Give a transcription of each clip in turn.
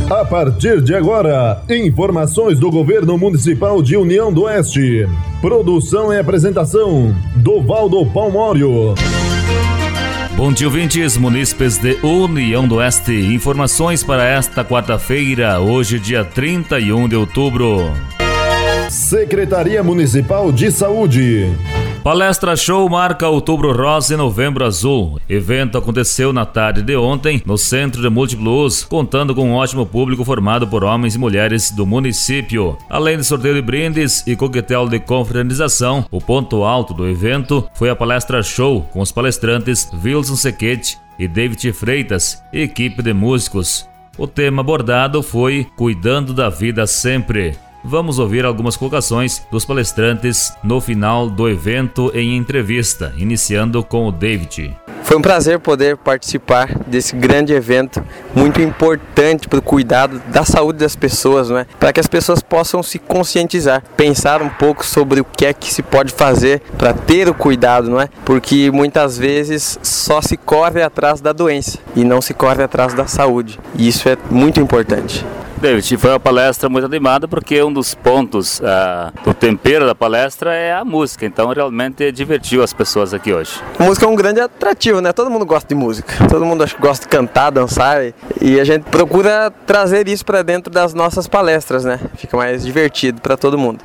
A partir de agora, informações do Governo Municipal de União do Oeste. Produção e apresentação, Dovaldo Palmório. Bom dia, ouvintes munícipes de União do Oeste. Informações para esta quarta-feira, hoje dia 31 de outubro. Secretaria Municipal de Saúde. Palestra Show marca Outubro Rosa e Novembro Azul. Evento aconteceu na tarde de ontem no Centro de Múltiplo Uso, contando com um ótimo público formado por homens e mulheres do município. Além de sorteio de brindes e coquetel de confraternização, o ponto alto do evento foi a Palestra Show com os palestrantes Wilson Sequete e David Freitas e equipe de músicos. O tema abordado foi Cuidando da Vida Sempre. Vamos ouvir algumas colocações dos palestrantes no final do evento em entrevista, iniciando com o David. Foi um prazer poder participar desse grande evento, muito importante para o cuidado da saúde das pessoas, né? Para que as pessoas possam se conscientizar, pensar um pouco sobre o que é que se pode fazer para ter o cuidado, não é? Porque muitas vezes só se corre atrás da doença e não se corre atrás da saúde, e isso é muito importante. David, foi uma palestra muito animada porque um dos pontos do tempero da palestra é a música, então realmente divertiu as pessoas aqui hoje. A música é um grande atrativo, né? Todo mundo gosta de música, todo mundo gosta de cantar, dançar e a gente procura trazer isso para dentro das nossas palestras, né? Fica mais divertido para todo mundo.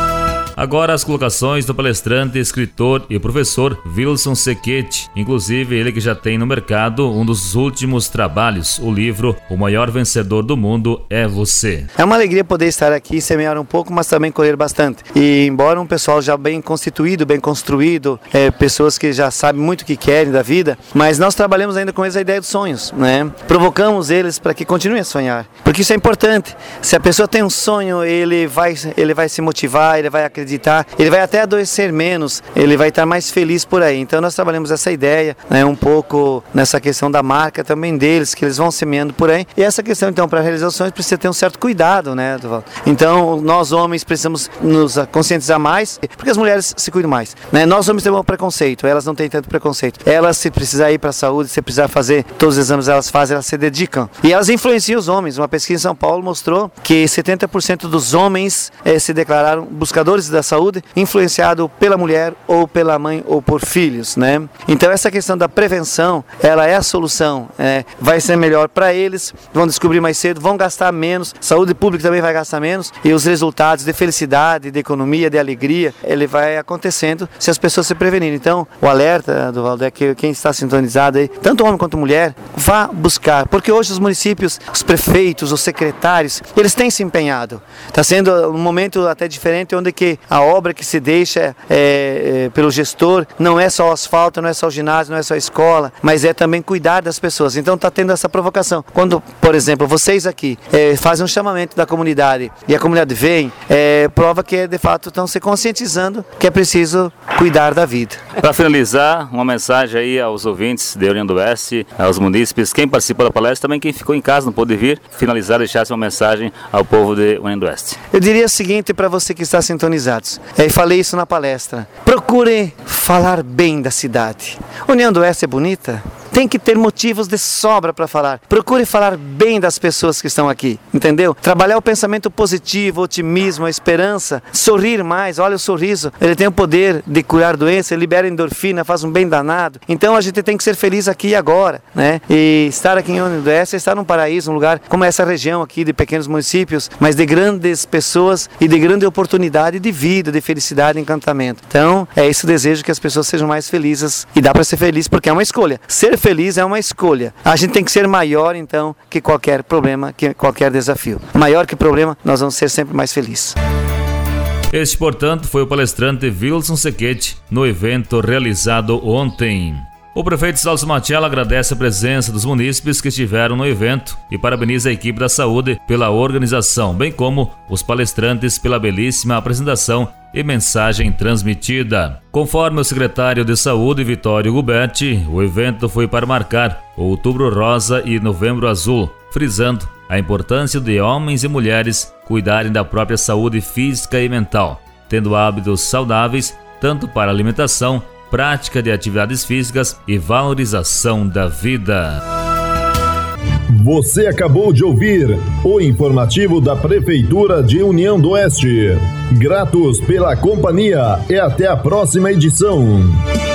Agora as colocações do palestrante, escritor e professor Wilson Sequete, inclusive ele que já tem no mercado um dos últimos trabalhos, o livro O Maior Vencedor do Mundo é Você. É uma alegria poder estar aqui, semear um pouco, mas também colher bastante. E embora um pessoal já bem constituído, bem construído, pessoas que já sabem muito o que querem da vida, mas nós trabalhamos ainda com eles a ideia dos sonhos, né? Provocamos eles para que continuem a sonhar, porque isso é importante. Se a pessoa tem um sonho, ele vai se motivar, ele vai acreditar, ele vai até adoecer menos, ele vai estar mais feliz por aí. Então nós trabalhamos essa ideia, né, um pouco nessa questão da marca também deles, que eles vão semeando por aí. E essa questão então para realizações precisa ter um certo cuidado, né, Duval? Então nós homens precisamos nos conscientizar mais, porque as mulheres se cuidam mais, né? Nós homens temos um preconceito, elas não têm tanto preconceito. Elas, se precisar ir para a saúde, se precisar fazer todos os exames, elas fazem, elas se dedicam. E elas influenciam os homens. Uma pesquisa em São Paulo mostrou que 70% dos homens se declararam buscadores da saúde, influenciado pela mulher ou pela mãe ou por filhos, né? Então essa questão da prevenção, ela é a solução, vai ser melhor para eles, vão descobrir mais cedo, vão gastar menos, saúde pública também vai gastar menos e os resultados de felicidade, de economia, de alegria, ele vai acontecendo se as pessoas se prevenirem. Então o alerta do Valdo é que quem está sintonizado aí, tanto homem quanto mulher, vá buscar, porque hoje os municípios, os prefeitos, os secretários, eles têm se empenhado. Está sendo um momento até diferente onde que a obra que se deixa pelo gestor não é só o asfalto, não é só o ginásio, não é só a escola, mas é também cuidar das pessoas. Então está tendo essa provocação. Quando, por exemplo, vocês aqui fazem um chamamento da comunidade e a comunidade vem, prova que de fato estão se conscientizando que é preciso cuidar da vida. Para finalizar, uma mensagem aí aos ouvintes de União do Oeste, aos munícipes, quem participou da palestra, também quem ficou em casa não pôde vir, finalizar, deixasse uma mensagem ao povo de União do Oeste. Eu diria o seguinte para você que está sintonizado, e falei isso na palestra: procure falar bem da cidade. União do Oeste é bonita? Tem que ter motivos de sobra para falar. Procure falar bem das pessoas que estão aqui, entendeu? Trabalhar o pensamento positivo, o otimismo, a esperança, sorrir mais. Olha o sorriso, ele tem o poder de curar doença, ele libera endorfina, faz um bem danado. Então a gente tem que ser feliz aqui e agora, né? E estar aqui em União do Oeste é estar num paraíso, um lugar como essa região aqui de pequenos municípios, mas de grandes pessoas e de grande oportunidade de vida, de felicidade e encantamento. Então é esse o desejo, que as pessoas sejam mais felizes, e dá para ser feliz porque é uma escolha. Ser feliz é uma escolha. A gente tem que ser maior então que qualquer problema, que qualquer desafio. Maior que problema, nós vamos ser sempre mais felizes. Este, portanto, foi o palestrante Wilson Sequete no evento realizado ontem. O prefeito Celso Matiello agradece a presença dos munícipes que estiveram no evento e parabeniza a equipe da saúde pela organização, bem como os palestrantes pela belíssima apresentação e mensagem transmitida. Conforme o secretário de Saúde, Vitório Guberti, o evento foi para marcar o Outubro Rosa e Novembro Azul, frisando a importância de homens e mulheres cuidarem da própria saúde física e mental, tendo hábitos saudáveis tanto para alimentação, prática de atividades físicas e valorização da vida. Você acabou de ouvir o informativo da Prefeitura de União do Oeste. Gratos pela companhia e até a próxima edição.